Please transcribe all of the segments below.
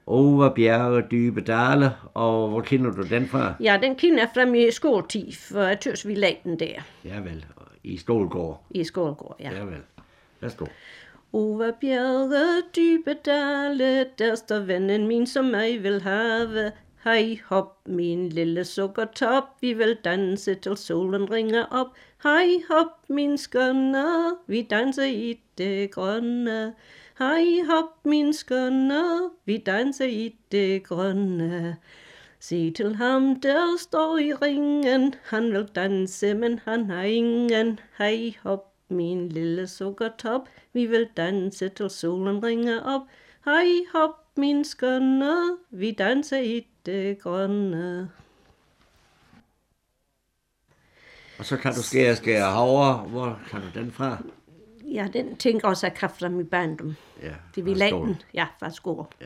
Over bjerge, dybe dale, og hvor kender du den fra? Ja, den kender jeg fra min skoletid, for jeg tøs, vi lagde den der. Ja vel, i Stålgård. I Skålgård, ja. Ja vel. Værsgo. Over bjerge, dybe dale, der står vennen min, som mig vil have. Hej hop, min lille sukkertop, vi vil danse til solen ringer op. Hej hop, min skønne, vi danser i det grønne. Hej hop, min skønne, vi danser i det grønne. Se til ham, der står i ringen, han vil danse, men han har ingen. Hej hop, min lille sukkertop, vi vil danse til solen ringer op. Hej hop, min skønne, vi danser i det grønne. Og så kan du skære havre. Hvor kan du den fra? Ja, den tænker også af kraft fra min barndom. Ja, Det vi lagde den. Ja, fra skole. Ja.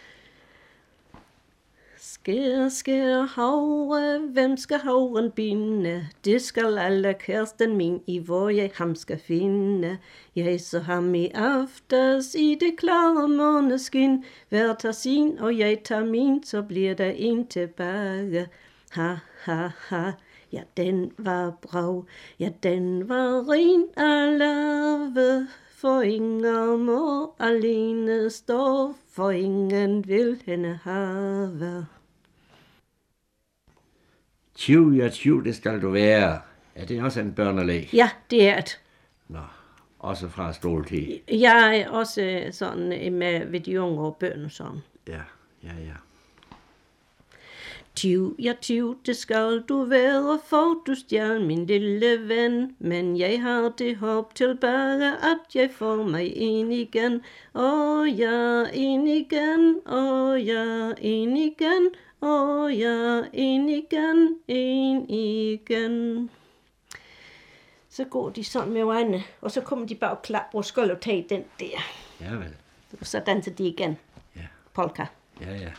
Skær havre, hvem skal havren binde? Det skal alle kæresten min, i hvor jeg ham skal finde. Jeg så ham i aftes i det klare måneskin. Hver tager sin, og jeg tager min, så bliver der en tilbage. Ha, ha, ha. Ja, den var brav. Ja, den var ren af lave. For ingen må alene stå, for ingen vil hende have. Tyv, ja tyv, det skal du være. Er det også en børnelæg? Ja, det er det. Nå, også fra ståltid. Jeg er også sådan med ved de unge og børn sådan. Ja, ja, ja. Tyv, ja tyv, det skal du være, for du stjal min lille ven. Men jeg har det håb tilbage, at jeg får mig en igen. Åh ja, en igen, åh ja, en igen, åh ja, en igen, en igen. Så går de sådan med øjnene, og så kommer de bare og klapper og skal og tage den der. Ja vel. Og så danser de igen. Ja. Polka. Ja, ja.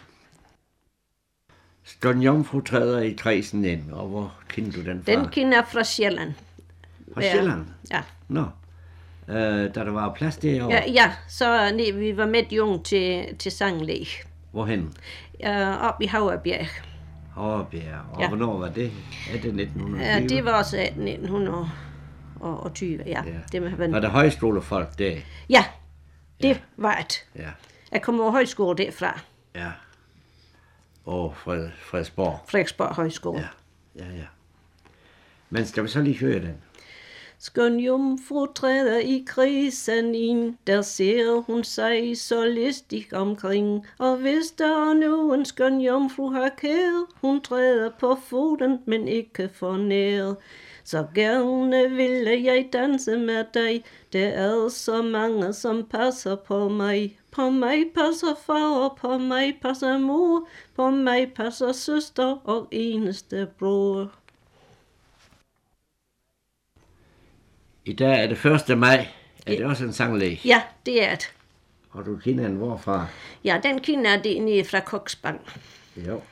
Stund Jomfru træder i kredsen ind, og hvor kender du den fra? Den kender jeg fra Sjælland. Fra Sjælland? Ja. Nå. Da der var plads derovre? Ja, så vi var med de unge til sanglæg. Hvorhen? Op i Havrebjerg. Havrebjerg. Og Ja. hvornår var det? Er det 1920? Ja, det var også 1920, ja. Ja. Det må Var der højskolefolk der? Ja, det var det. Ja. Jeg kommer over højskole derfra. Ja. Og Frederiksborg. Frederiksborg Højskole. Ja, ja, ja. Men skal vi så lige høre den? Skøn jomfru træder i krisen ind, der ser hun sig så listig omkring. Og hvis der nu en skøn jomfru har kær, hun træder på foden, men ikke for nær. Så gerne ville jeg danse med dig, der er så mange, som passer på mig. På mig passer far, og på mig passer mor, på mig passer søster og eneste bror. I dag er det 1. maj. Er det også en sanglæg? Ja, det er det. Og du kender den hvorfra? Ja, den kender det nede fra Koksbang. Jo.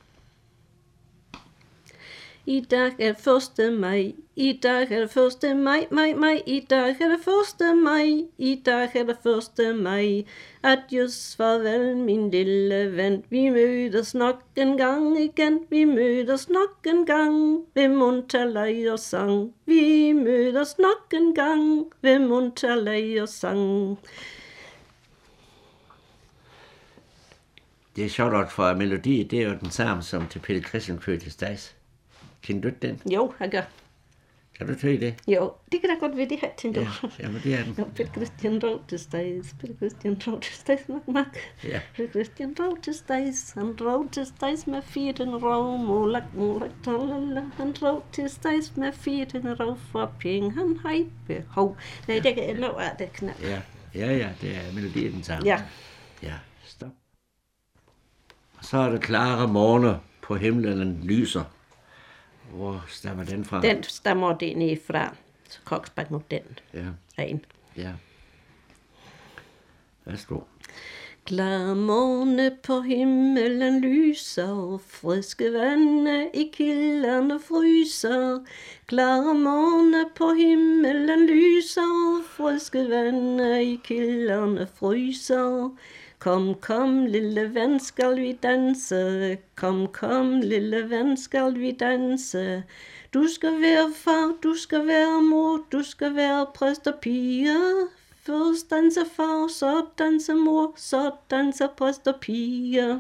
I dag er 1. maj, i dag er 1. maj, maj, i dag er det 1. maj, i dag er det 1. maj. Adjøs, farvel, min lille ven, vi mødes nok en gang igen, vi mødes nok en gang ved munterleg og sang. Vi mødes nok en gang ved munterleg og sang. Det er sjovt, for melodi, det er jo den samme som til Pelle Christian fødselsdags. Kender du den? Jo, jeg gør. Kan du tøje det? Jo, det kan da godt være det her, tænker Ja, du. jamen det er den. Ja, Pelle Christian drog til stads, Pelle Christian drog til stads, mak. Ja. Pelle Christian drog til stads, han drog til stads med 4 rov, molak, talala. Han drog til stads med 4 rov, for penge han har behov. Nej, det kan jeg nå af det knap. Ja, ja, det er melodien den samme. Ja. Ja, stop. Og så er det klare morgener på himlen, den lyser. Hvor stammer den fra? Den stammer det ned fra, så Koksbang mod den. Ja, Ren. ja. Værsgo. Klar morgen på himmelen lyser, friske vande i kilderne fryser. Klar morgen på himmelen lyser, friske vande i kilderne fryser. Kom, kom, lille ven, skal vi danse. Kom, kom, lille ven, skal vi danse. Du skal være far, du skal være mor, du skal være præst og pige. Først danser far, så danser mor, så danser præst og pige.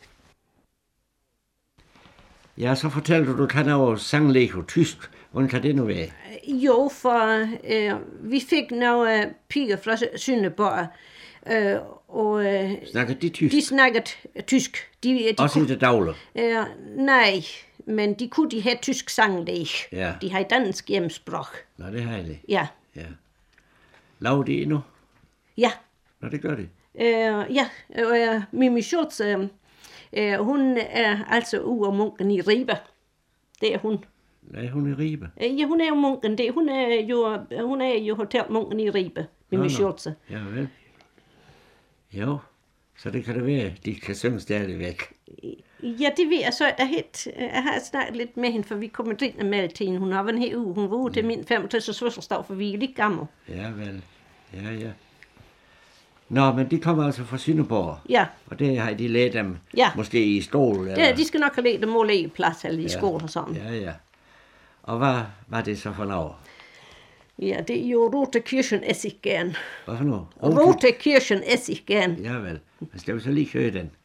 Ja, så fortalte du kan over sanglæg på tysk. Hvordan kan det nu være? Jo, for vi fik nogle piger fra Sønderborg, og Snakker de tysk? de snakkede tysk. De Også i det daglige? Nej, men de kunne have tysk sanglæg. Ja. De har dansk hjemmesprog. Nå, det har jeg. Ja. Ja. Laver de endnu? Ja. Nå, det gør de. Ja, Mimi Schultz, hun er altså ude af munken i Ribe. Det er hun. Nej, hun er i Ribe. Ja, hun er jo munken. Hun er jo hotelmunken i Ribe, Mimi Schultz. Ja, vel. Jo, så det kan det være, de kan synge stadigvæk. Ja, det ved jeg så. Jeg har snakket lidt med hende, for vi kommer ind med til hende. Hun har været her uge. Hun var ude til min 65. fødselsdag, for vi er lidt gamle. Ja, vel. Ja. Nå, men de kommer altså fra Sønderborg. Ja. Og det har de lært dem måske i stol? Eller? Ja, de skal nok have lært dem at lægge plads eller i skole og sådan. Ja. Og hvad var det så for noget? Ja, det er jo Rote Kirchen Essiggern. Hvad for noget? Rote Kirchen Essiggern. Ja, vel. Men skal vi så lige høre den?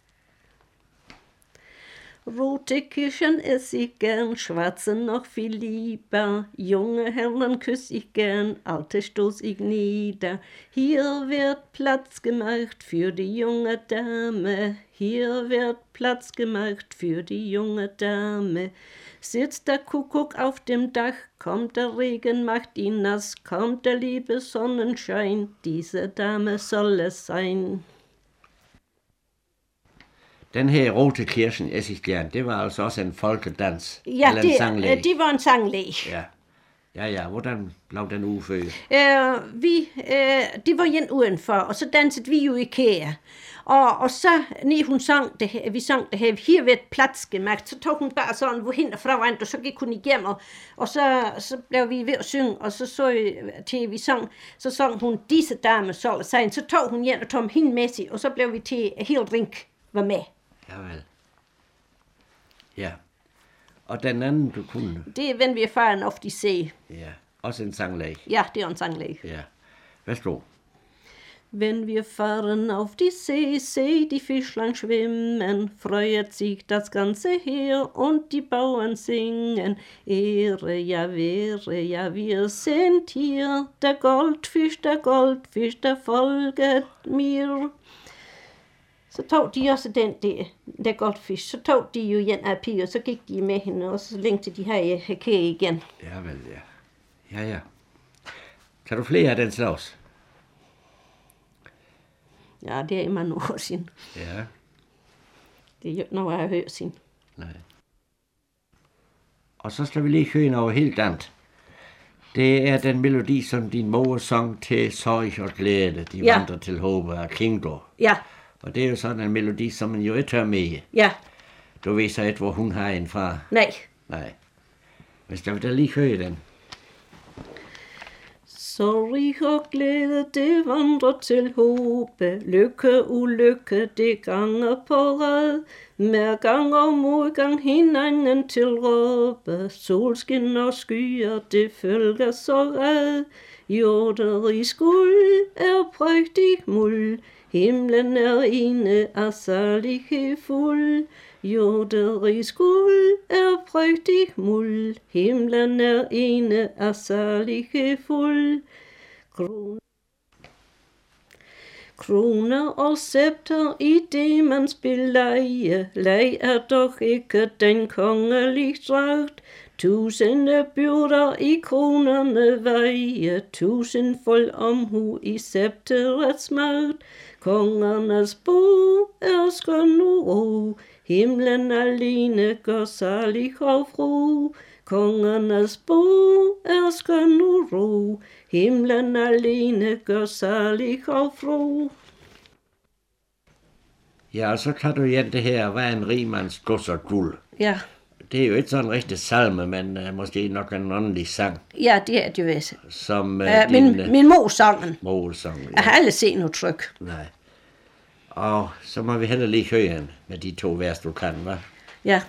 Rote Kirchen ess ich gern, schwarze noch viel lieber. Junge Herren küss ich gern, alte stoß ich nieder. Hier wird Platz gemacht für die junge Dame. Hier wird Platz gemacht für die junge Dame. Sitzt der Kuckuck auf dem Dach, kommt der Regen, macht ihn nass, kommt der liebe Sonnenschein, diese Dame soll es sein. Den her Rote Kirchen Essiggern, det var altså også en folkedans? Ja, eller en sanglæg? det var en sanglæg. Ja. Hvordan blev den udført? Det var en udenfor, og så dansede vi jo i kære. Og så, når hun sang det her, vi sang det her ved plads gemacht, så tog hun bare sådan, hvor hende foran, og så gik hun igennem, og så blev vi ved at synge, og så til vi sang, så sang hun, disse dame soll sein, så tog hun igen og tog hende med sig, og så blev vi til helt rink var med. Javel. Ja. Og den anden, du kunne? Det er, wenn wir fahren auf die See. Ja, også en sanglæg. Ja, det er en sanglæg. Ja. Værsgo. Wenn wir fahren auf die See, seh die Fischlein schwimmen, freut sich das ganze Heer und die Bauern singen. Ehre, ja, wäre, ja, wir sind hier, der Goldfisch, der folget mir. Så tog de også den der goldfisk, så tog de jo en af piger, så gik de med hende, og så længte de her kæge igen. Ja, vel, ja. Ja. Kan du flere af den slags? Ja, det er i mange år siden. Ja. Det er jo noget, jeg har hørt siden. Nej. Og så skal vi lige høre noget helt andet. Det er den melodi, som din mor sang til sorg og glæde. De vandrer til håb af Kingdor. Ja. Og det er jo sådan en melodi, som man jo ikke tør med. Ja. Du ved så ikke, hvor hun har en fra. Nej. Men skal vi da lige høre den? Sorg og glæde, det vandrer til håbe. Lykke, ulykke, det ganger på rad. Medgang og modgang, hinanden til råbe. Solskin og skyer, det følger så red. Jorderigs guld er prægtig muld. Himlen er ene af salighed fuld. Jorderigs guld er prægtig muld. Himlen er ene af salighed fuld. Kroner og scepter i det man spilleje. Leg er dog ikke den kongelige dragt. Tusinde byrder i kronerne veje. Tusindfold omhu i scepterets magt. Kongernes bo er skøn og ro. Himlen alene gør salig og fro. Kongernes bo er skøn og ro. Himlen alene gør salig og fro. Ja, og så kan du igen det her, hvad en rigmands gods og guld. Ja. Det er jo ikke sådan en rigtig salme, men måske nok en åndelig sang. Ja, det er det vist. Som min mor sangen. Mor sang, ja. Jeg har aldrig set noget tryk. Nej. Og så må vi heller lige høre med de 2 vers, du kan, hva'? Ja.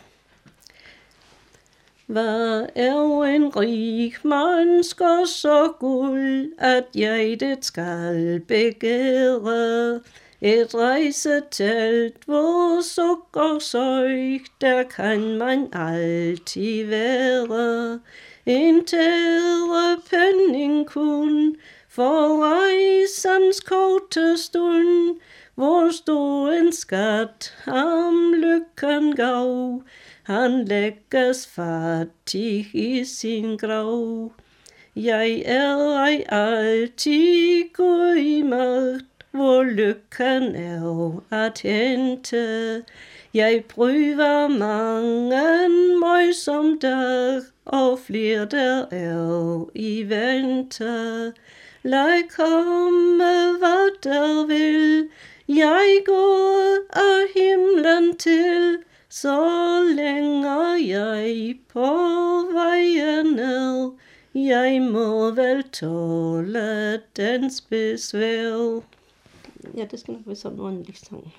Hvad er en rig mennesker så guld, at jeg det skal begære? Et rejsetelt, hvor sukkersøg, der kan man altid være. En tærepenning kun for rejsens korte stund, hvor stor en skat ham lykken gav, han lægges fattig i sin grav. Jeg er ej altid Gud i magt, hvor lykken er at hente. Jeg prøver mange møjsom dag, og flere der er i vente. Lad komme hvad der vil, jeg går af himlen til, så længe jeg på vejen er. Jeg må vel tåle dens besvær. Ja, det skal nok være sådan en ordentlig sang.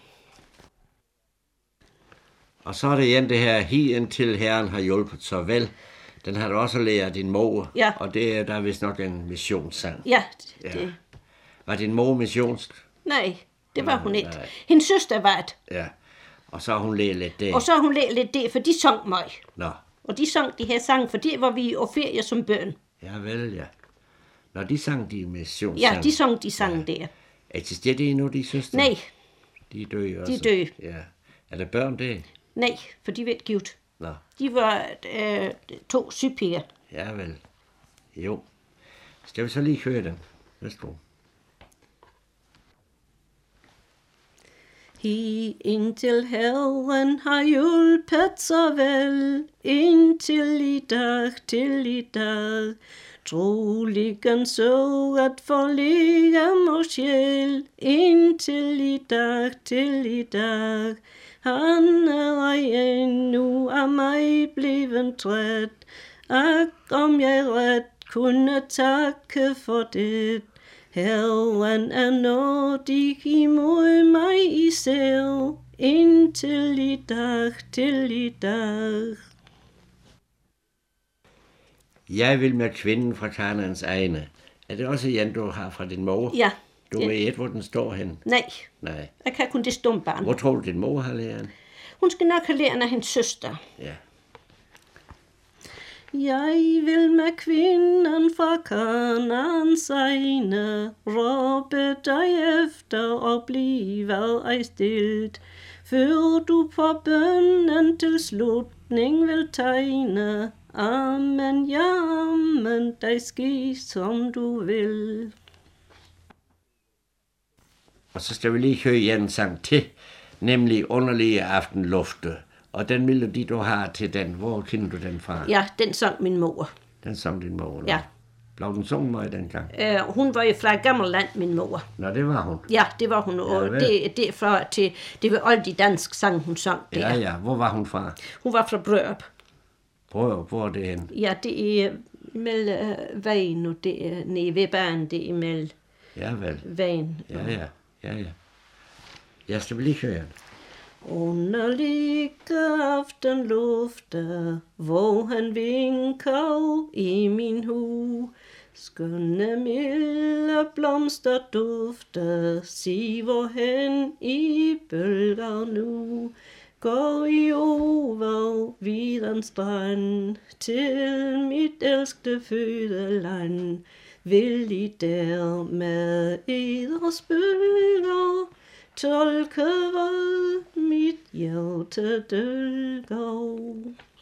Og så er det igen det her, hien til Herren har hjulpet så vel. Den har du også lært af din mor, Ja. og det er der vist nok en missionssang. Ja, Ja. det. Var din mor missionsk? Nej, det var hun ikke. Nej. Hendes søster var det. Ja. Og så har hun lært lidt det. Og så har hun lært lidt det, for de sang mig. Nå, Og de sang de her sang, for det var vi og ferie som børn. ja vel, ja. Når de sang de missionssang. Ja, de sang de sang der. Eksisterer de endnu, de søstre? Nej, De er døde også. de døde. Ja. Er der børn det? Nej, for de var ikke givet. Nå, De var 2 sygepiger. ja vel. Jo. Skal vi så lige høre dem? Værsgo. Indtil Herren har hjulpet så vel, indtil i dag, troligen så at forlige mig sjæl, indtil i dag, han er endnu af mig blevet træt, ak om jeg ret kunne takke for det. Herren er nådig imod mig især, indtil i dag. Jeg vil med kvinden fra Kanaans egne. Er det også igen, du har fra din mor? Ja. Du ved hvor den står hen? Nej, Nej. jeg kan kun det stumbarn. Hvor tror du, din mor har lært? Hun skal nok have lært af hendes søster. Ja. Jeg vil med kvinden fra Kanaans egne råbe dig efter og blive ej stilt, før du på bønnen til slutning vil tegne. Amen, jamen, dig ske som du vil. Og så skal vi lige høre en sang til, nemlig Underlige aftenlufte. Og den melodi, du har til den, hvor kender du den fra? Ja, den sang min mor. Den sang din mor? Eller? Ja. Blev den sunget mig dengang? Hun var jo fra Gammelland, min mor. Nå, det var hun. Ja, det var hun, og vel. det fra til, det var alle de danske sang, hun sang der. Ja, ja. Hvor var hun fra? Hun var fra Brørup. Hvor er det hen? Ja, det er mellem vejen, og det er nede ved banen, det er mellem Ja, vel. vejen. Ja, ja. Ja, ja. Jeg skal lige høre den. Underlige aftenlufte, hvor han vinker i min hu. Skønne milde blomster dufte, sig hvorhen i bølger nu. Går I over vid strand, til mit elskede fødeland. Vil I der med eders bølger tolke hvad mit hjerte dølger.